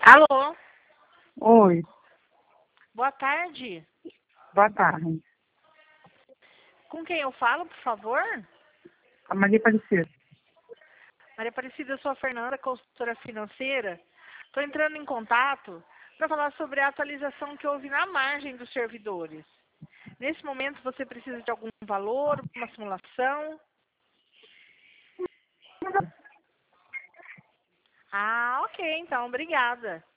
Alô, Oi, boa tarde. boa tarde. Com quem eu falo, por favor? A Maria Aparecida. Maria Aparecida, eu sou a Fernanda, consultora financeira. Estou entrando em contato para falar sobre a atualização que houve na margem dos servidores. Nesse momento, você precisa de algum valor, uma simulação? Ah, ok, então, obrigada.